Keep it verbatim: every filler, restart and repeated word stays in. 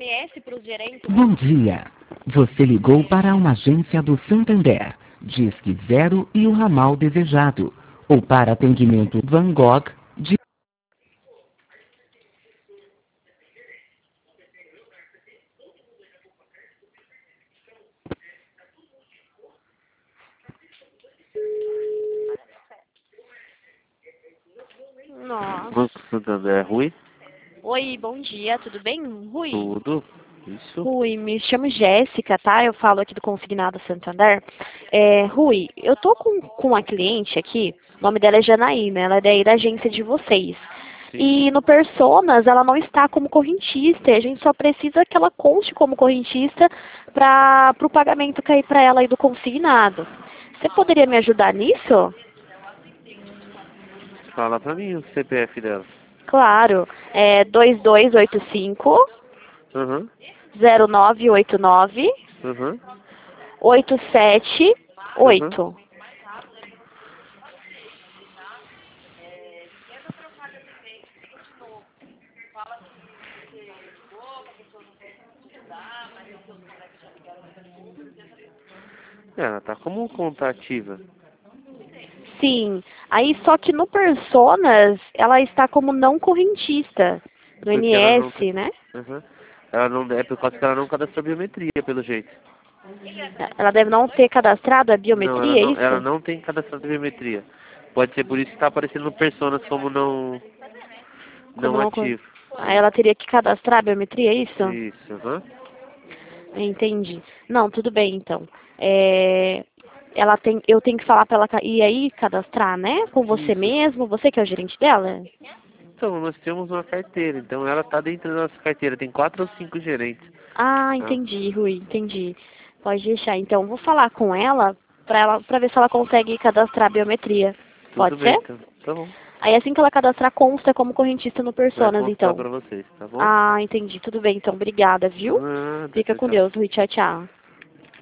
M S para os gerentes. Bom dia. Você ligou para uma agência do Santander. Disque zero e o ramal desejado. Ou para atendimento Van Gogh, de... Nossa. Banco Santander, Rui? Oi, bom dia, tudo bem? Rui? Tudo? Isso? Rui, me chamo Jéssica, tá? Eu falo aqui do Consignado Santander. É, Rui, eu tô com, com uma cliente aqui, o nome dela é Janaína, ela é daí da agência de vocês. Sim. E no Personas ela não está como correntista, e a gente só precisa que ela conste como correntista para o pagamento cair para ela aí do consignado. Você poderia me ajudar nisso? Fala pra mim o C P F dela. Claro, é dois dois oito cinco, Aham, zero nove oito nove, aham, oito sete aham. oito. Ela tá como conta ativa. Sim, aí só que no Personas ela está como não correntista, no Porque ela não N S, tem. né? Aham. Ela não é por causa que ela não cadastrou biometria, pelo jeito. Ela deve não ter cadastrado a Não, ela biometria, é não, ela isso? não tem cadastrado biometria. Pode ser por isso que tá aparecendo no Personas como não, Como não não cor- ativo. Aí ela teria que cadastrar a biometria, é isso? Isso, aham. Entendi. Não, tudo bem então. É, ela tem, eu tenho que falar para ela ca- ir aí cadastrar, né? Com você Isso. mesmo, você que é o gerente dela? Então, nós temos uma carteira, então ela tá dentro da nossa carteira, tem quatro ou cinco gerentes. Ah, Tá? entendi, Rui, entendi. Pode deixar. Então, vou falar com ela para ela, para ver se ela consegue cadastrar a biometria. Tudo Pode bem, ser? então. Tá bom. Aí assim que ela cadastrar, consta como correntista no Vai Personas, constar então. pra vocês, tá bom? Ah, entendi. Tudo bem, então. Obrigada, viu? Nada, Fica tchau, com tchau. Deus, Rui. Tchau, tchau.